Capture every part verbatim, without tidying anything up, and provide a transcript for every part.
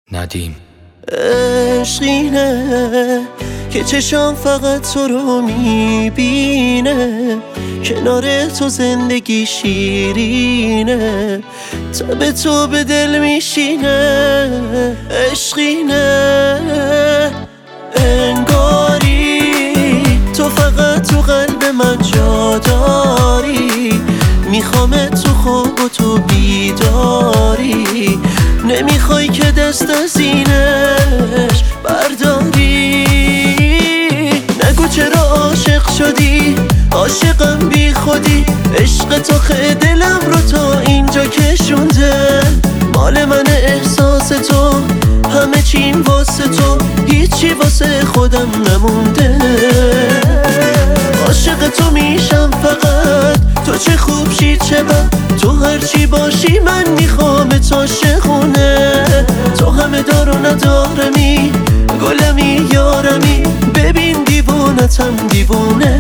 ندیم. عشقینه که چشام فقط تو رو میبینه، کنار تو زندگی شیرینه، تب تو به دل میشینه. عشقینه انگاری تو فقط تو قلب من جا داری، میخوام تو خواب و تو بیداری، نمیخوای که دست از اینش برداری. نگو چرا عاشق شدی، عاشقم بی خودی، عشق تو خیلی دلم رو تا اینجا کشونده، مال من احساس تو، همه چیم واسه تو، هیچی واسه خودم نمونده. عاشق تو میشم فقط، تو چه خوب شی چه بد، تو هرچی باشی من میخوام تا شخونه. تو همه دار و ندارمی، گلمی یارمی، ببین دیوونتم دیوونه.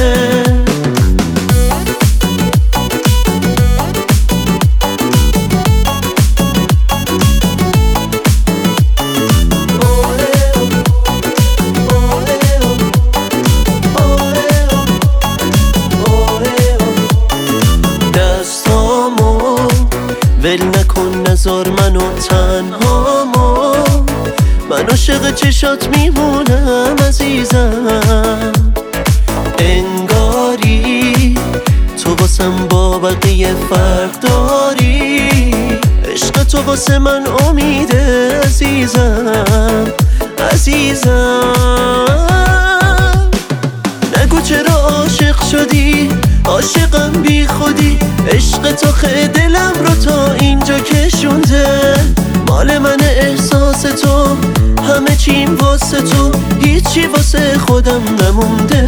ول نکن نذار منو تنهامو، من عاشق چشات میمونم عزیزم. انگاری تو واسم با بقیه فرق داری، عشق تو واسه من امیده عزیزم عزیزم. نگو چرا عاشق شدی، عاشقم بی خودی، عشق تو خیلی دلم رو تا اینجا کشونده، مال من احساس تو، همه چیم واسه تو، هیچی واسه خودم نمونده.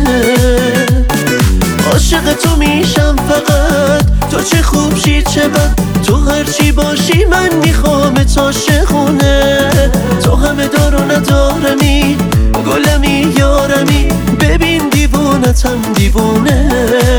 عاشق تو میشم فقط، تو چه خوب شی چه بد، تو هرچی باشی من میخوام تا شخونه. تو همه دار و ندارمی، گلمی یارمی، ببین دیوونتم دیوونه.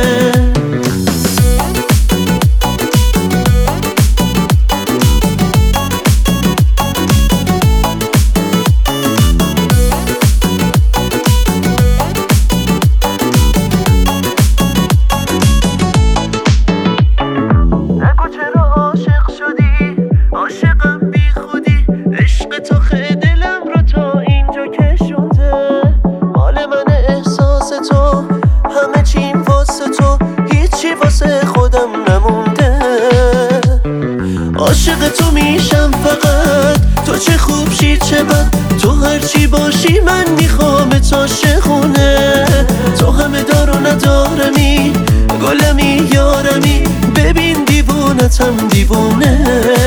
عاشق تو میشم فقط، تو چه خوب شی چه بد، تو هرچی باشی من میخوام تا شخونه. تو همه دار و ندارمی، گلمی یارمی، ببین دیوونتم دیوونه.